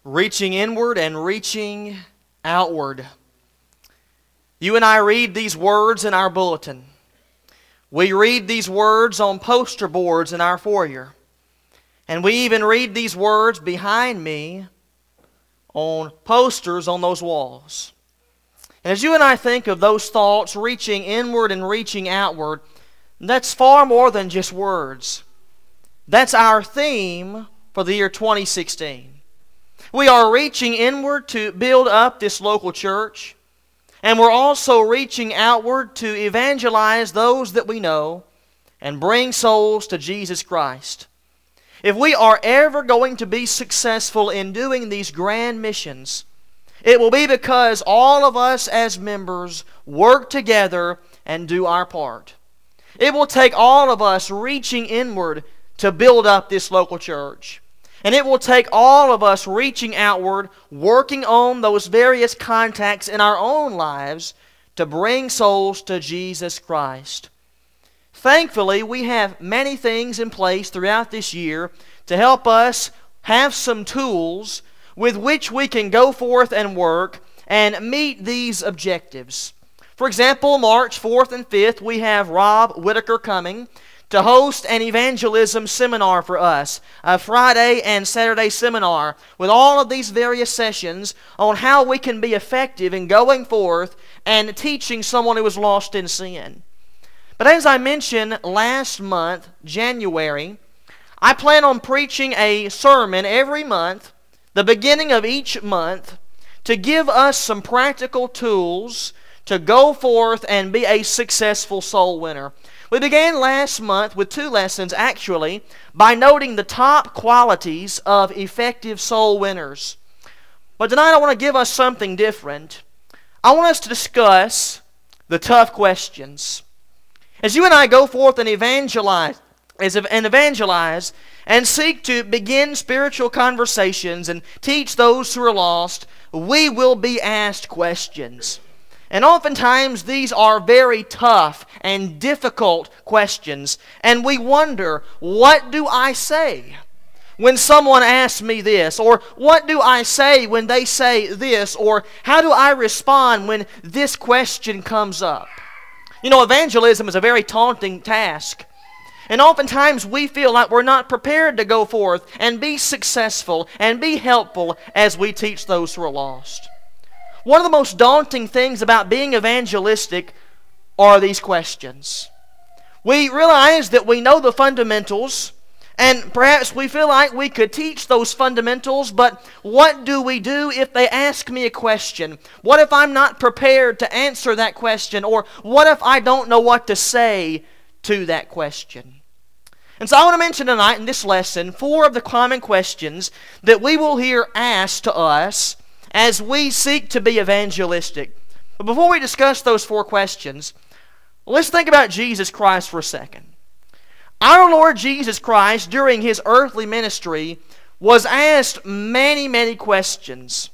reaching inward and reaching outward. You and I read these words in our bulletin. We read these words on poster boards in our foyer. And we even read these words behind me on posters on those walls. And as you and I think of those thoughts, reaching inward and reaching outward, that's far more than just words. That's our theme for the year 2016. We are reaching inward to build up this local church, and we're also reaching outward to evangelize those that we know and bring souls to Jesus Christ. If we are ever going to be successful in doing these grand missions, it will be because all of us as members work together and do our part. It will take all of us reaching inward to build up this local church. And it will take all of us reaching outward, working on those various contacts in our own lives to bring souls to Jesus Christ. Thankfully, we have many things in place throughout this year to help us have some tools with which we can go forth and work and meet these objectives. For example, March 4th and 5th, we have Rob Whitaker coming to host an evangelism seminar for us, a Friday and Saturday seminar with all of these various sessions on how we can be effective in going forth and teaching someone who is lost in sin. But as I mentioned last month, January, I plan on preaching a sermon every month, the beginning of each month, to give us some practical tools to go forth and be a successful soul winner. We began last month with 2 lessons, actually, by noting the top qualities of effective soul winners. But tonight I want to give us something different. I want us to discuss the tough questions. As you and I go forth and evangelize and seek to begin spiritual conversations and teach those who are lost, we will be asked questions. And oftentimes these are very tough and difficult questions. And we wonder, what do I say when someone asks me this? Or what do I say when they say this? Or how do I respond when this question comes up? You know, evangelism is a very taunting task. And oftentimes we feel like we're not prepared to go forth and be successful and be helpful as we teach those who are lost. One of the most daunting things about being evangelistic are these questions. We realize that we know the fundamentals, and perhaps we feel like we could teach those fundamentals, but what do we do if they ask me a question? What if I'm not prepared to answer that question? Or what if I don't know what to say to that question? And so I want to mention tonight in this lesson 4 of the common questions that we will hear asked to us as we seek to be evangelistic. But before we discuss those 4 questions, let's think about Jesus Christ for a second. Our Lord Jesus Christ, during His earthly ministry, was asked many, many questions.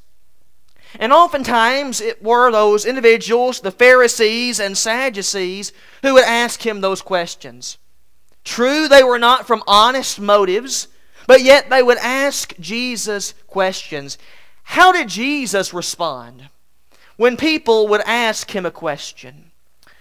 And oftentimes it were those individuals, the Pharisees and Sadducees, who would ask Him those questions. True, they were not from honest motives, but yet they would ask Jesus questions. How did Jesus respond when people would ask Him a question?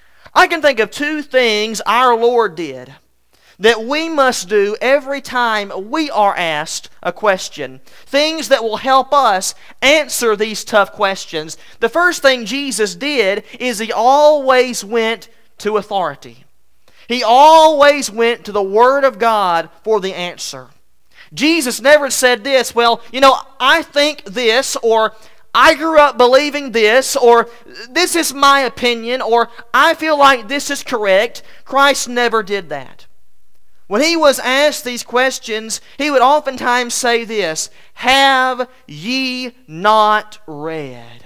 I can think of 2 things our Lord did that we must do every time we are asked a question. Things that will help us answer these tough questions. The first thing Jesus did is He always went to authority. He always went to the Word of God for the answer. Jesus never said this, well, I think this, or I grew up believing this, or this is my opinion, or I feel like this is correct. Christ never did that. When He was asked these questions, He would oftentimes say this, "Have ye not read?"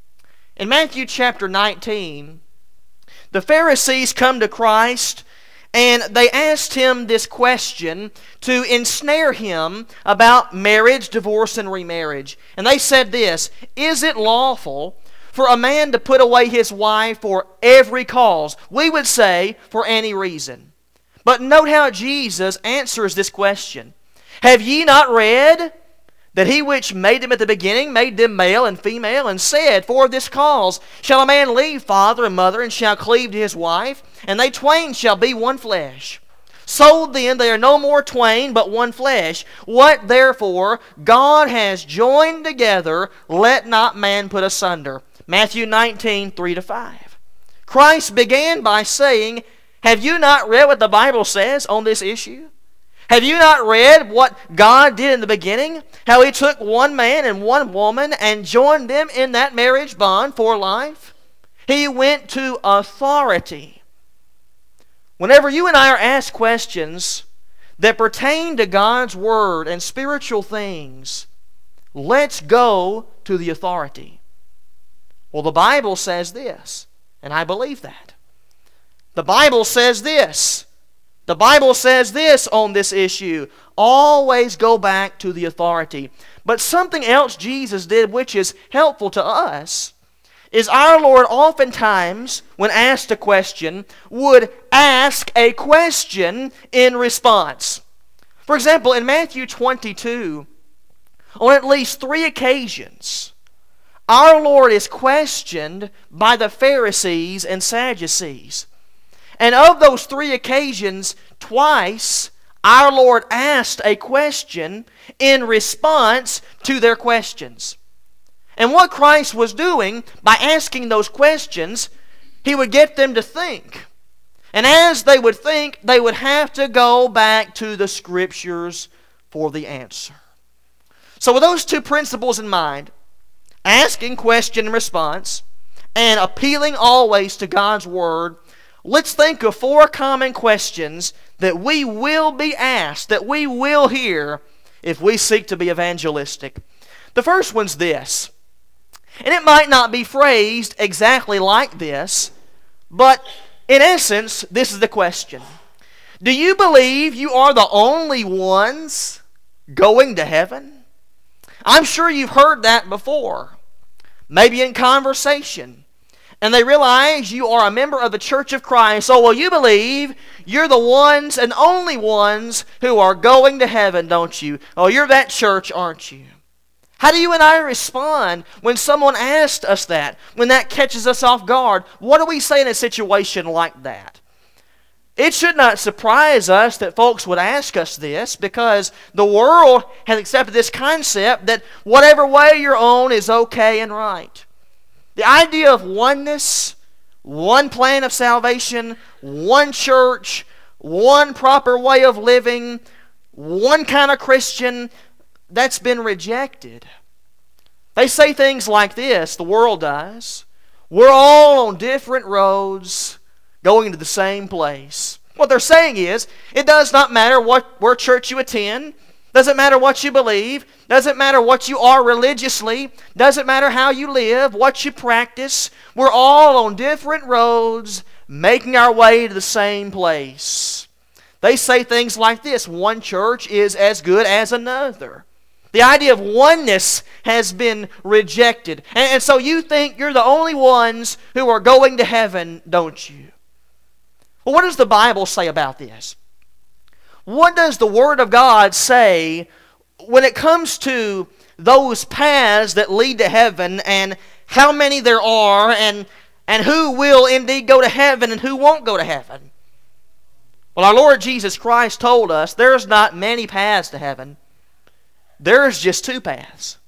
In Matthew chapter 19, the Pharisees come to Christ and they asked Him this question to ensnare Him about marriage, divorce, and remarriage. And they said this, "Is it lawful for a man to put away his wife for every cause?" We would say, for any reason. But note how Jesus answers this question. "Have ye not read that he which made them at the beginning made them male and female, and said, For this cause shall a man leave father and mother, and shall cleave to his wife, and they twain shall be one flesh. So then they are no more twain, but one flesh. What therefore God has joined together, let not man put asunder. Matthew 19, 3-5. Christ began by saying, Have you not read what the Bible says on this issue? Have you not read what God did in the beginning? How He took one man and one woman and joined them in that marriage bond for life? He went to authority. Whenever you and I are asked questions that pertain to God's Word and spiritual things, let's go to the authority. Well, the Bible says this, and I believe that. The Bible says this. The Bible says this on this issue. Always go back to the authority. But something else Jesus did which is helpful to us is our Lord oftentimes, when asked a question, would ask a question in response. For example, in Matthew 22, on at least 3 occasions, our Lord is questioned by the Pharisees and Sadducees. And of those 3 occasions, twice, our Lord asked a question in response to their questions. And what Christ was doing by asking those questions, He would get them to think. And as they would think, they would have to go back to the Scriptures for the answer. So with those 2 principles in mind, asking question and response, and appealing always to God's Word, let's think of 4 common questions that we will be asked, that we will hear if we seek to be evangelistic. The first one's this, and it might not be phrased exactly like this, but in essence, this is the question. Do you believe you are the only ones going to heaven? I'm sure you've heard that before, maybe in conversation. And they realize you are a member of the Church of Christ. Oh, well, you believe you're the ones and only ones who are going to heaven, don't you? Oh, you're that church, aren't you? How do you and I respond when someone asks us that, when that catches us off guard? What do we say in a situation like that? It should not surprise us that folks would ask us this, because the world has accepted this concept that whatever way you're on is okay and right. The idea of oneness, one plan of salvation, one church, one proper way of living, one kind of Christian, that's been rejected. They say things like this, the world does. We're all on different roads going to the same place. What they're saying is, it does not matter where church you attend, doesn't matter what you believe, doesn't matter what you are religiously, doesn't matter how you live, what you practice. We're all on different roads making our way to the same place. They say things like this, one church is as good as another. The idea of oneness has been rejected. And so you think you're the only ones who are going to heaven, don't you? Well, what does the Bible say about this? What does the Word of God say when it comes to those paths that lead to heaven, and how many there are, and who will indeed go to heaven and who won't go to heaven? Well, our Lord Jesus Christ told us there's not many paths to heaven. There's just 2 paths.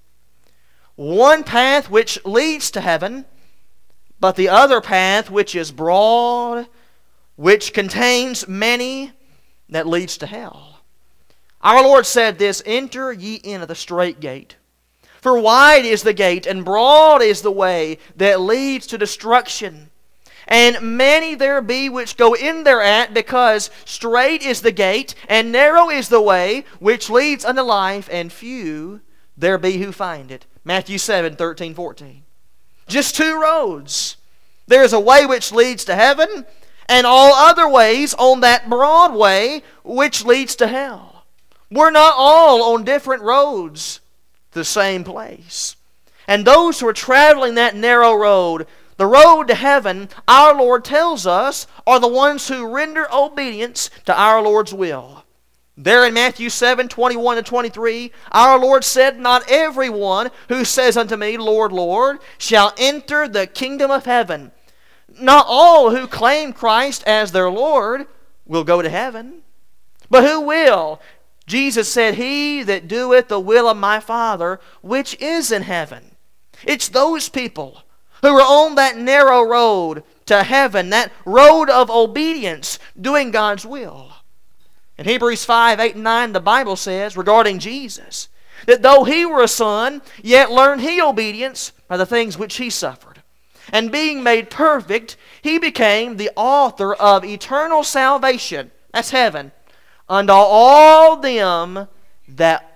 One path which leads to heaven, but the other path which is broad, which contains many, that leads to hell. Our Lord said this, Enter ye in at the strait gate. For wide is the gate, and broad is the way that leads to destruction. And many there be which go in thereat, because strait is the gate, and narrow is the way which leads unto life, and few there be who find it. Matthew 7, 13, 14. Just 2 roads. There's a way which leads to heaven, and all other ways on that broad way which leads to hell. We're not all on different roads to the same place. And those who are traveling that narrow road, the road to heaven, our Lord tells us, are the ones who render obedience to our Lord's will. There in Matthew 7:21-23, our Lord said, "Not everyone who says unto me, Lord, Lord, shall enter the kingdom of heaven. Not all who claim Christ as their Lord will go to heaven. But who will? Jesus said, He that doeth the will of my Father, which is in heaven." It's those people who are on that narrow road to heaven, that road of obedience, doing God's will. In Hebrews 5:8-9, the Bible says regarding Jesus, that though He were a son, yet learned He obedience by the things which He suffered. And being made perfect, He became the author of eternal salvation, that's heaven, unto all them that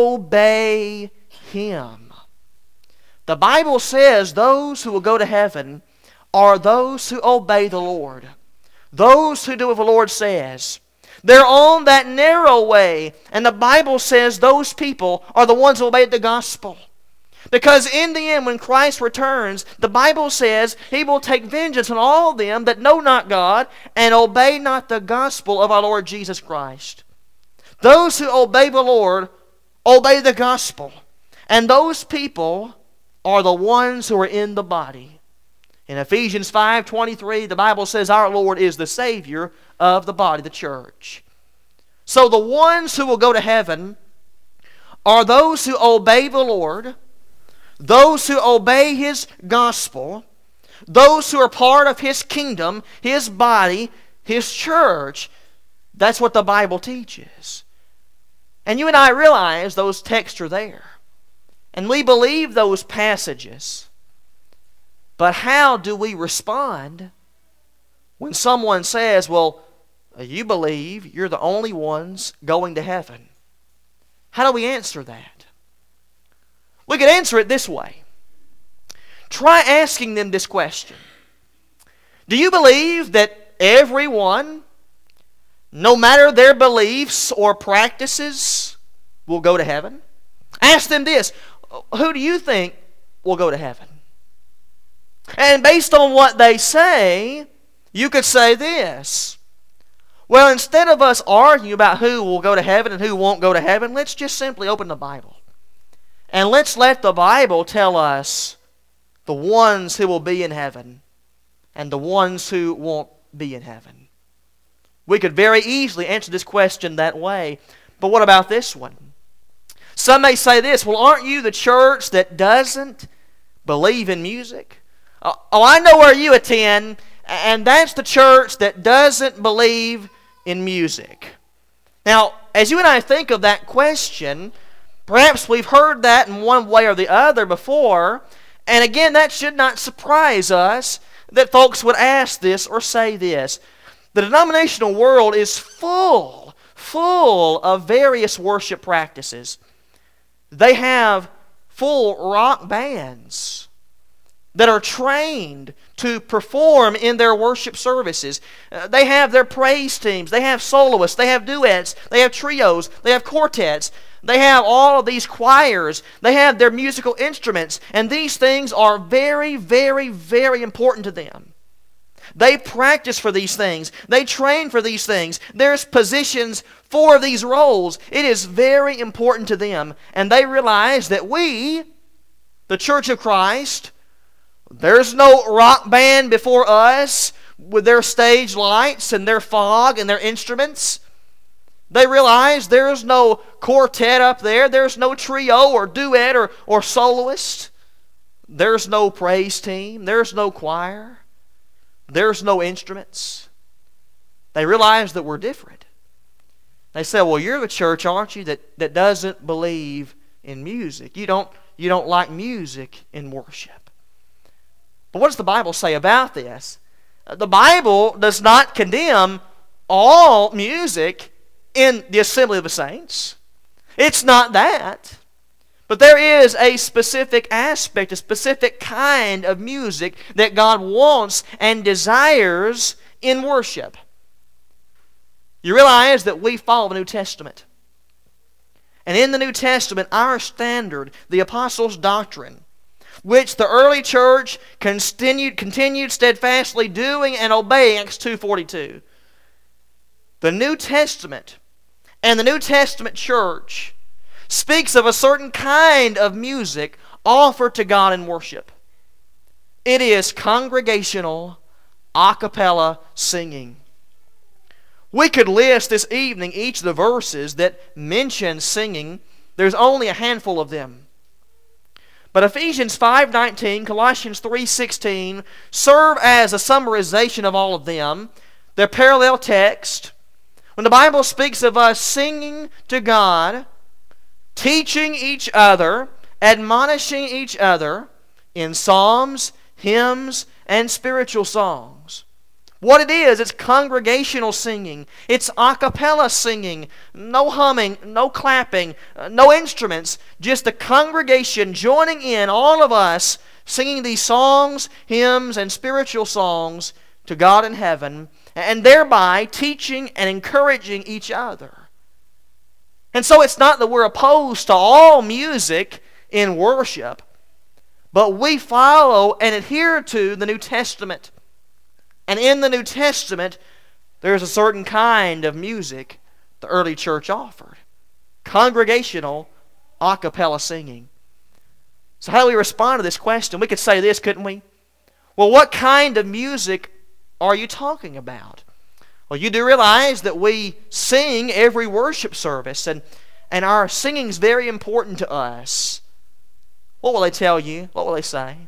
obey Him. The Bible says those who will go to heaven are those who obey the Lord. Those who do what the Lord says. They're on that narrow way, and the Bible says those people are the ones who obey the gospel. Because in the end, when Christ returns, the Bible says He will take vengeance on all them that know not God and obey not the gospel of our Lord Jesus Christ. Those who obey the Lord obey the gospel, and those people are the ones who are in the body. In Ephesians 5:23, the Bible says our Lord is the Savior of the body, the church. So the ones who will go to heaven are those who obey the Lord, those who obey His gospel, those who are part of His kingdom, His body, His church. That's what the Bible teaches. And you and I realize those texts are there. And we believe those passages. But how do we respond when someone says, well, you believe you're the only ones going to heaven? How do we answer that? We could answer it this way. Try asking them this question. Do you believe that everyone, no matter their beliefs or practices, will go to heaven? Ask them this. Who do you think will go to heaven? And based on what they say, you could say this. Well, instead of us arguing about who will go to heaven and who won't go to heaven, let's just simply open the Bible. And let's let the Bible tell us the ones who will be in heaven and the ones who won't be in heaven. We could very easily answer this question that way. But what about this one? Some may say this, well, aren't you the church that doesn't believe in music? Oh, I know where you attend, and that's the church that doesn't believe in music. Now, as you and I think of that question, perhaps we've heard that in one way or the other before, and again, that should not surprise us that folks would ask this or say this. The denominational world is full of various worship practices. They have full rock bands that are trained to perform in their worship services. They have their praise teams. They have soloists. They have duets. They have trios. They have quartets. They have all of these choirs. They have their musical instruments. And these things are very, very, very important to them. They practice for these things. They train for these things. There's positions for these roles. It is very important to them. And they realize that we, the Church of Christ, there's no rock band before us with their stage lights and their fog and their instruments. They realize there's no quartet up there. There's no trio or duet or soloist. There's no praise team. There's no choir. There's no instruments. They realize that we're different. They say, well, you're the church, aren't you, that doesn't believe in music. You don't like music in worship. But what does the Bible say about this? The Bible does not condemn all music in the assembly of the saints. It's not that. But there is a specific aspect, a specific kind of music that God wants and desires in worship. You realize that we follow the New Testament. And in the New Testament, our standard, the apostles' doctrine, which the early church continued steadfastly doing and obeying, Acts 2:42. The New Testament and the New Testament church speaks of a certain kind of music offered to God in worship. It is congregational, a cappella singing. We could list this evening each of the verses that mention singing. There's only a handful of them. But Ephesians 5:19, Colossians 3:16 serve as a summarization of all of them. They're parallel text. When the Bible speaks of us singing to God, teaching each other, admonishing each other in psalms, hymns, and spiritual songs. What it is, it's congregational singing. It's a cappella singing. No humming, no clapping, no instruments. Just the congregation joining in, all of us, singing these songs, hymns, and spiritual songs to God in heaven, and thereby teaching and encouraging each other. And so it's not that we're opposed to all music in worship, but we follow and adhere to the New Testament. And in the New Testament, there's a certain kind of music the early church offered. Congregational, a cappella singing. So how do we respond to this question? We could say this, couldn't we? Well, what kind of music are you talking about? Well, you do realize that we sing every worship service, and our singing is very important to us. What will they tell you? What will they say?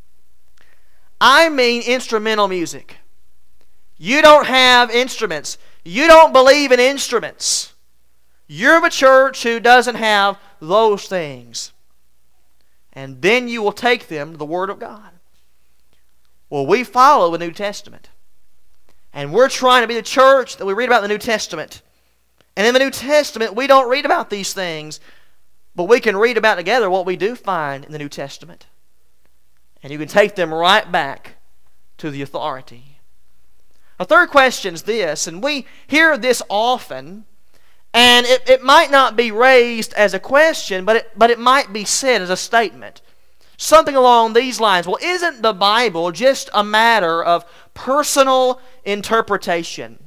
I mean instrumental music. You don't have instruments. You don't believe in instruments. You're of a church who doesn't have those things. And then you will take them to the Word of God. Well, we follow the New Testament. And we're trying to be the church that we read about in the New Testament. And in the New Testament, we don't read about these things, but we can read about together what we do find in the New Testament. And you can take them right back to the authority. A third question is this, and we hear this often, and it might not be raised as a question, but it might be said as a statement. Something along these lines. Well, isn't the Bible just a matter of personal interpretation?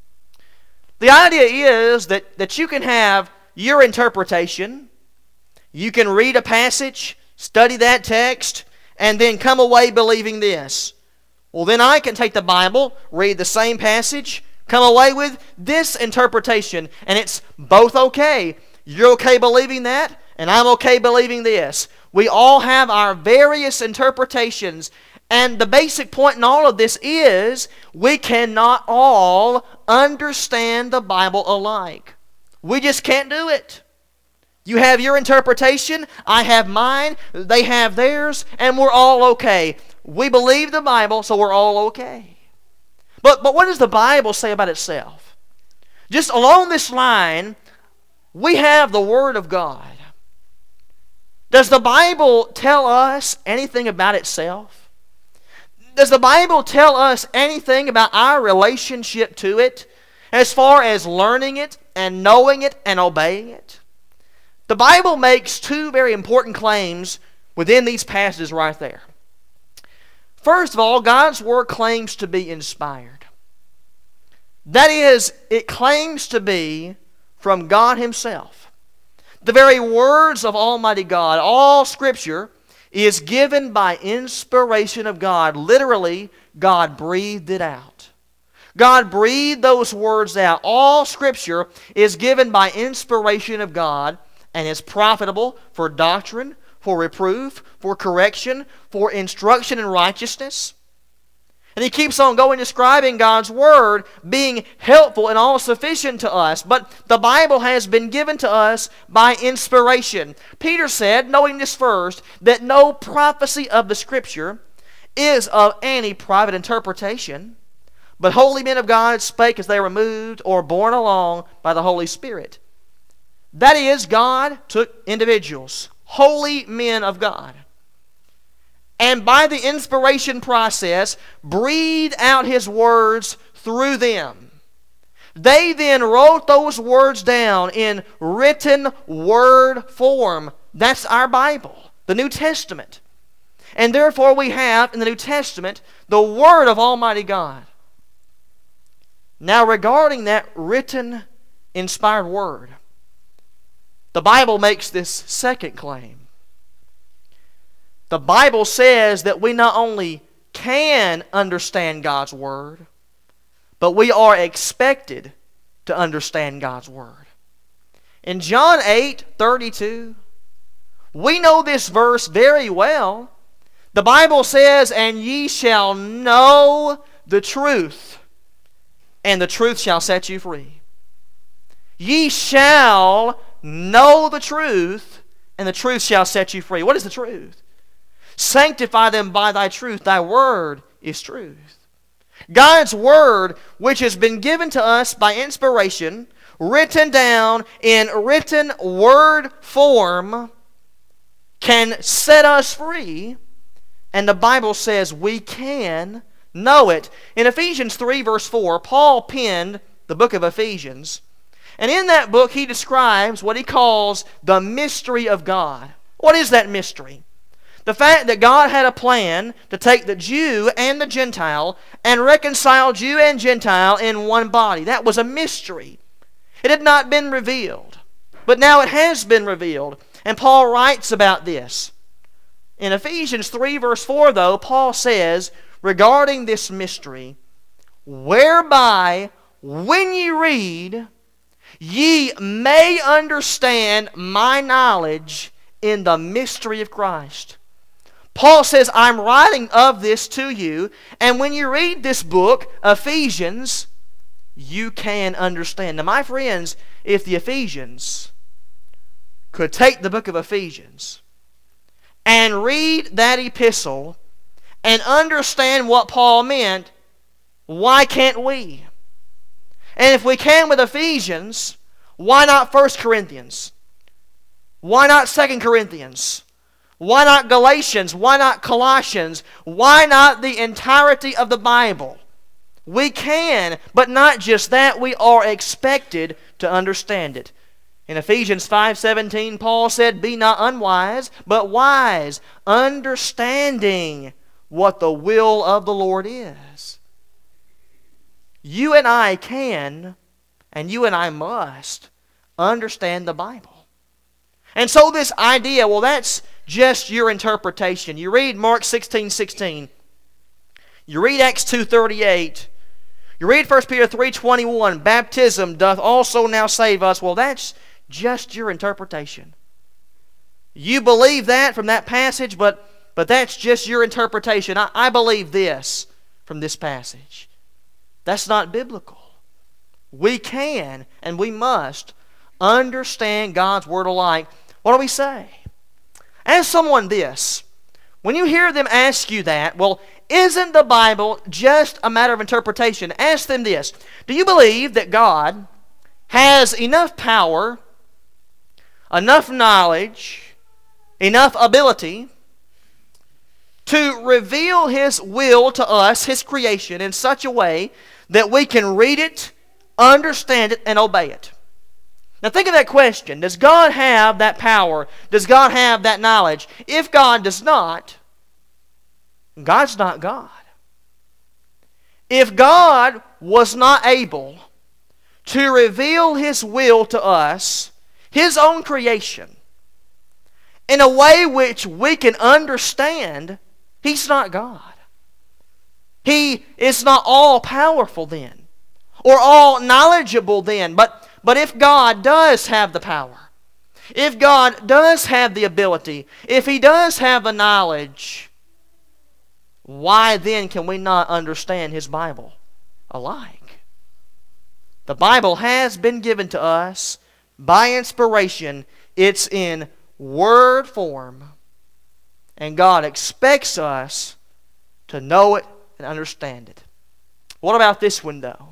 The idea is that you can have your interpretation. You can read a passage, study that text, and then come away believing this. Well, then I can take the Bible, read the same passage, come away with this interpretation, and it's both okay. You're okay believing that, and I'm okay believing this. We all have our various interpretations, and the basic point in all of this is we cannot all understand the Bible alike. We just can't do it. You have your interpretation, I have mine, they have theirs, and we're all okay. We believe the Bible, so we're all okay. But what does the Bible say about itself? Just along this line, we have the Word of God. Does the Bible tell us anything about itself? Does the Bible tell us anything about our relationship to it as far as learning it and knowing it and obeying it? The Bible makes two very important claims within these passages right there. First of all, God's Word claims to be inspired. That is, it claims to be from God Himself. The very words of Almighty God, all Scripture, is given by inspiration of God. Literally, God breathed it out. God breathed those words out. All Scripture is given by inspiration of God and is profitable for doctrine, for reproof, for correction, for instruction in righteousness. And he keeps on going, describing God's Word being helpful and all sufficient to us. But the Bible has been given to us by inspiration. Peter said, knowing this first, that no prophecy of the Scripture is of any private interpretation, but holy men of God spake as they were moved or borne along by the Holy Spirit. That is, God took individuals, holy men of God, and by the inspiration process, breathed out His words through them. They then wrote those words down in written word form. That's our Bible, the New Testament. And therefore we have in the New Testament the Word of Almighty God. Now regarding that written inspired Word. The Bible makes this second claim. The Bible says that we not only can understand God's Word, but we are expected to understand God's Word. In John 8:32, we know this verse very well. The Bible says, "And ye shall know the truth, and the truth shall set you free." Ye shall know the truth, and the truth shall set you free. What is the truth? Sanctify them by thy truth. Thy word is truth. God's word, which has been given to us by inspiration, written down in written word form, can set us free. And the Bible says we can know it. In Ephesians 3 verse 4, Paul penned the book of Ephesians. And in that book he describes what he calls the mystery of God. What is that mystery? The fact that God had a plan to take the Jew and the Gentile and reconcile Jew and Gentile in one body. That was a mystery. It had not been revealed. But now it has been revealed. And Paul writes about this. In Ephesians 3 verse 4 though, Paul says regarding this mystery, "Whereby when ye read, ye may understand my knowledge in the mystery of Christ." Paul says, I'm writing of this to you, and when you read this book, Ephesians, you can understand. Now, my friends, if the Ephesians could take the book of Ephesians and read that epistle and understand what Paul meant, why can't we? And if we can with Ephesians, why not 1 Corinthians? Why not 2 Corinthians? Why not Galatians? Why not Colossians? Why not the entirety of the Bible? We can, but not just that, we are expected to understand it. In Ephesians 5:17, Paul said, "Be not unwise, but wise, understanding what the will of the Lord is." You and I can, and you and I must, understand the Bible. And so this idea, well, that's just your interpretation. You read Mark 16:16. You read Acts 2:38. You read 1 Peter 3:21. Baptism doth also now save us. Well, that's just your interpretation. You believe that from that passage, but that's just your interpretation. I believe this from this passage. That's not biblical. We can and we must understand God's Word alike. What do we say? Ask someone this. When you hear them ask you that, well, isn't the Bible just a matter of interpretation? Ask them this. Do you believe that God has enough power, enough knowledge, enough ability to reveal His will to us, His creation, in such a way that we can read it, understand it, and obey it? Now think of that question. Does God have that power? Does God have that knowledge? If God does not, God's not God. If God was not able to reveal His will to us, His own creation, in a way which we can understand, He's not God. He is not all-powerful then, or all knowledgeable then. But if God does have the power, if God does have the ability, if He does have the knowledge, why then can we not understand His Bible alike? The Bible has been given to us by inspiration. It's in word form. And God expects us to know it and understand it. What about this one, though?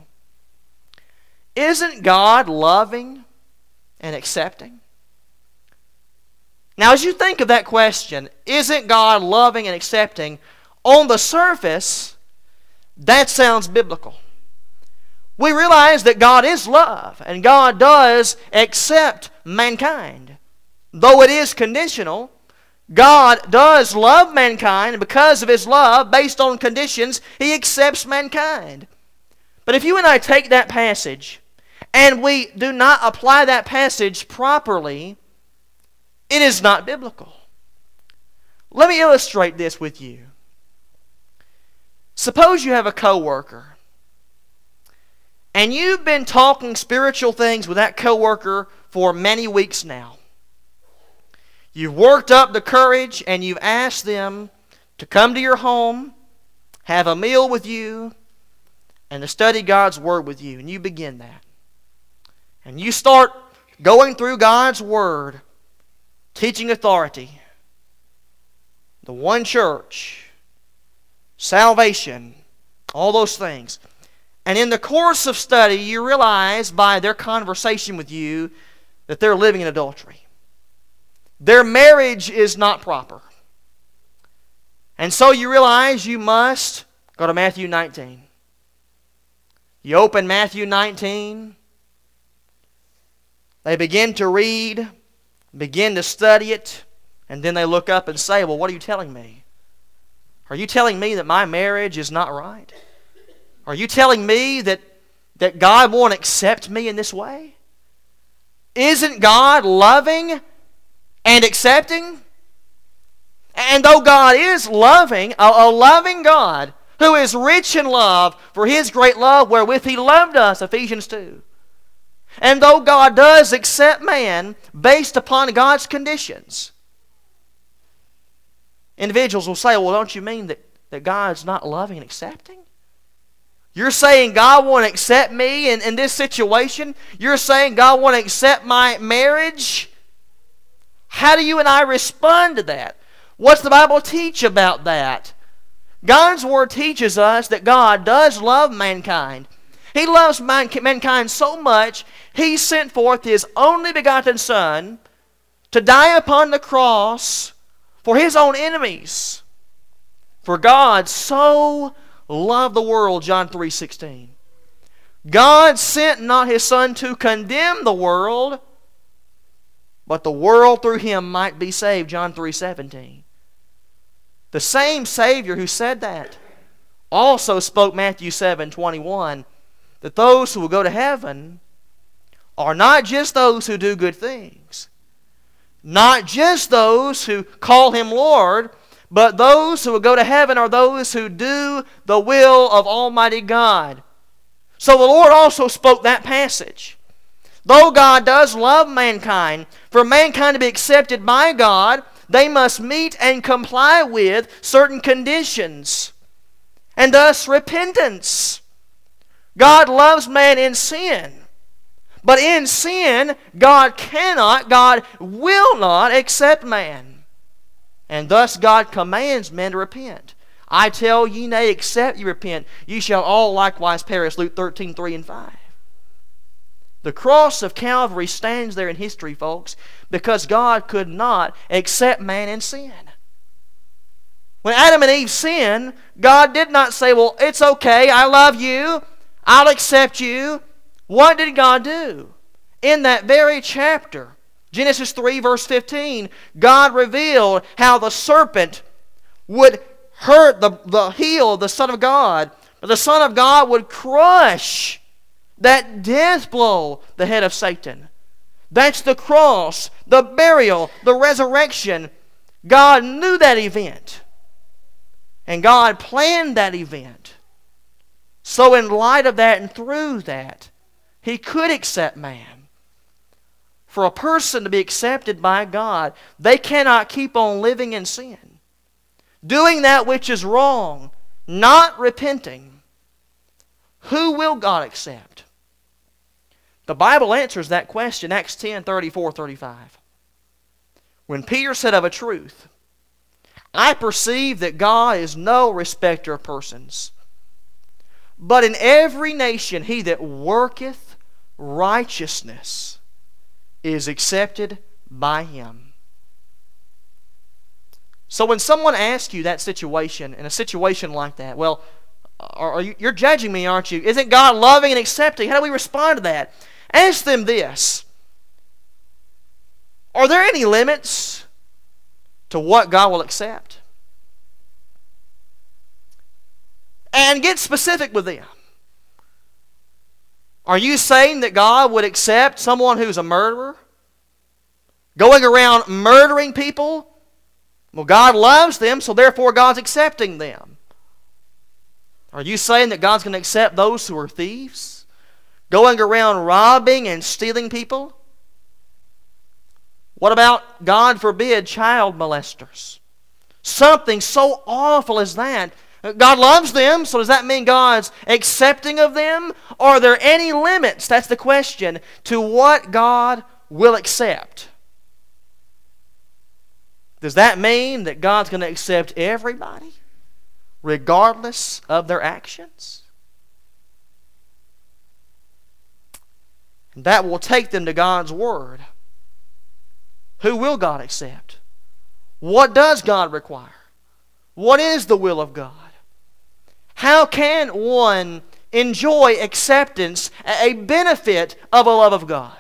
Isn't God loving and accepting? Now, as you think of that question, isn't God loving and accepting? On the surface, that sounds biblical. We realize that God is love, and God does accept mankind. Though it is conditional, God does love mankind, and because of His love, based on conditions, He accepts mankind. But if you and I take that passage and we do not apply that passage properly, it is not biblical. Let me illustrate this with you. Suppose you have a coworker, and you've been talking spiritual things with that coworker for many weeks now. You've worked up the courage, and you've asked them to come to your home, have a meal with you, and to study God's Word with you. And you begin that. And you start going through God's Word, teaching authority, the one church, salvation, all those things. And in the course of study, you realize by their conversation with you that they're living in adultery. Their marriage is not proper. And so you realize you must go to Matthew 19. You open Matthew 19. They begin to read, begin to study it, and then they look up and say, well, what are you telling me? Are you telling me that my marriage is not right? Are you telling me that God won't accept me in this way? Isn't God loving and accepting? And though God is loving, a loving God who is rich in love for His great love wherewith He loved us, Ephesians 2. And though God does accept man based upon God's conditions, individuals will say, well, don't you mean that God's not loving and accepting? You're saying God won't accept me in this situation? You're saying God won't accept my marriage? How do you and I respond to that? What's the Bible teach about that? God's Word teaches us that God does love mankind. He loves mankind so much, He sent forth His only begotten Son to die upon the cross for His own enemies. For God so loved the world, John 3:16. God sent not His Son to condemn the world, but the world through Him might be saved, John 3:17. The same Savior who said that also spoke Matthew 7:21, that those who will go to heaven are not just those who do good things, not just those who call Him Lord, but those who will go to heaven are those who do the will of Almighty God. So the Lord also spoke that passage. Though God does love mankind, for mankind to be accepted by God, they must meet and comply with certain conditions, and thus repentance. God loves man in sin, but in sin, God will not accept man. And thus God commands men to repent. I tell ye, nay, except ye repent, ye shall all likewise perish. Luke 13:3 and 5. The cross of Calvary stands there in history, folks, because God could not accept man in sin. When Adam and Eve sinned, God did not say, well, it's okay, I love you, I'll accept you. What did God do? In that very chapter, Genesis 3 verse 15, God revealed how the serpent would hurt the heel of the Son of God, but the Son of God would crush that death blow, the head of Satan. That's the cross, the burial, the resurrection. God knew that event. And God planned that event. So in light of that and through that, He could accept man. For a person to be accepted by God, they cannot keep on living in sin, doing that which is wrong, not repenting. Who will God accept? The Bible answers that question, Acts 10:34-35. When Peter said of a truth, I perceive that God is no respecter of persons, but in every nation he that worketh righteousness is accepted by Him. So when someone asks you that situation, in a situation like that, well, you're judging me, aren't you? Isn't God loving and accepting? How do we respond to that? Ask them this. Are there any limits to what God will accept? And get specific with them. Are you saying that God would accept someone who's a murderer? Going around murdering people? Well, God loves them, so therefore God's accepting them. Are you saying that God's going to accept those who are thieves? Going around robbing and stealing people? What about, God forbid, child molesters? Something so awful as that. God loves them, so does that mean God's accepting of them? Are there any limits, that's the question, to what God will accept? Does that mean that God's going to accept everybody, regardless of their actions? That will take them to God's Word. Who will God accept? What does God require? What is the will of God? How can one enjoy acceptance, a benefit of a love of God?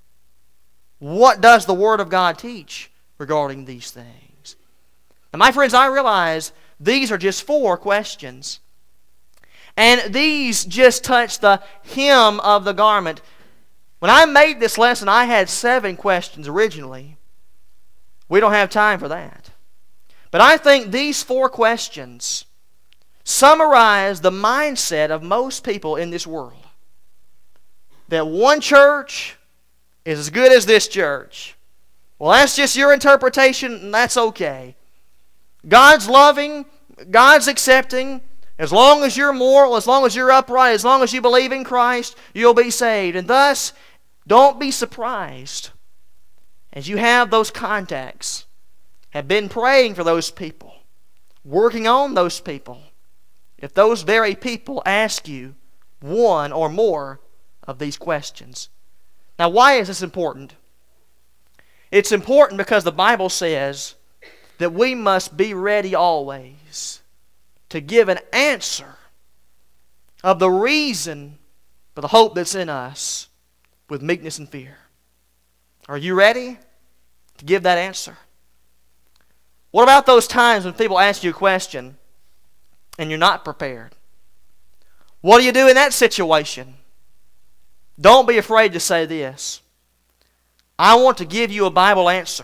What does the Word of God teach regarding these things? Now, my friends, I realize these are just 4 questions. And these just touch the hem of the garment. When I made this lesson, I had 7 questions originally. We don't have time for that. But I think these 4 questions summarize the mindset of most people in this world. That one church is as good as this church. Well, that's just your interpretation, and that's okay. God's loving, God's accepting. As long as you're moral, as long as you're upright, as long as you believe in Christ, you'll be saved. And thus, don't be surprised as you have those contacts, have been praying for those people, working on those people, if those very people ask you one or more of these questions. Now, why is this important? It's important because the Bible says that we must be ready always to give an answer of the reason for the hope that's in us with meekness and fear. Are you ready to give that answer? What about those times when people ask you a question and you're not prepared? What do you do in that situation? Don't be afraid to say this. I want to give you a Bible answer.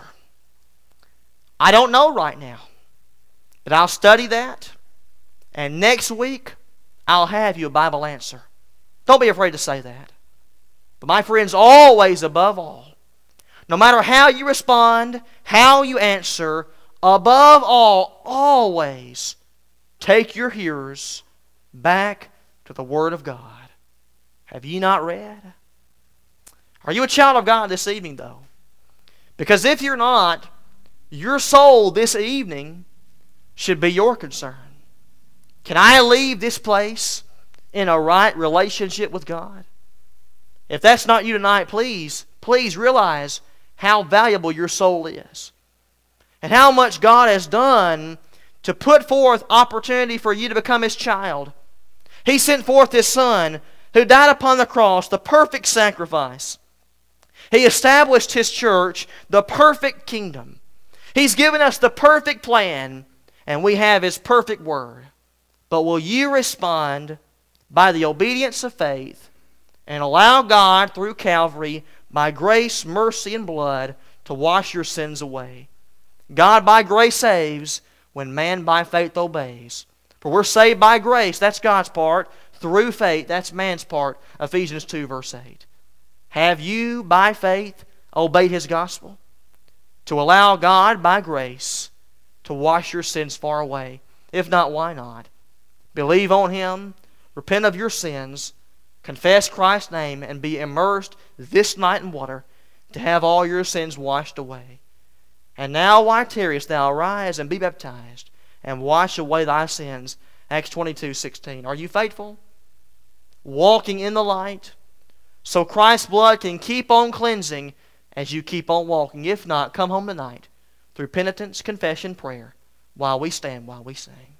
I don't know right now, but I'll study that, and next week I'll have you a Bible answer. Don't be afraid to say that. But my friends, always above all, no matter how you respond, how you answer, above all, always take your hearers back to the Word of God. Have you not read? Are you a child of God this evening, though? Because if you're not, your soul this evening should be your concern. Can I leave this place in a right relationship with God? If that's not you tonight, please realize how valuable your soul is. And how much God has done to put forth opportunity for you to become His child. He sent forth His Son, who died upon the cross, the perfect sacrifice. He established His church, the perfect kingdom. He's given us the perfect plan, and we have His perfect word. But will you respond by the obedience of faith and allow God through Calvary, by grace, mercy, and blood, to wash your sins away? God by grace saves when man by faith obeys. For we're saved by grace, that's God's part. Through faith, that's man's part. Ephesians 2 verse 8. Have you by faith obeyed His gospel? To allow God by grace to wash your sins far away. If not, why not? Believe on Him, repent of your sins, confess Christ's name, and be immersed this night in water to have all your sins washed away. And now, why tarriest thou? Arise and be baptized, and wash away thy sins. Acts 22:16. Are you faithful? Walking in the light, so Christ's blood can keep on cleansing as you keep on walking. If not, come home tonight through penitence, confession, prayer, while we stand, while we sing.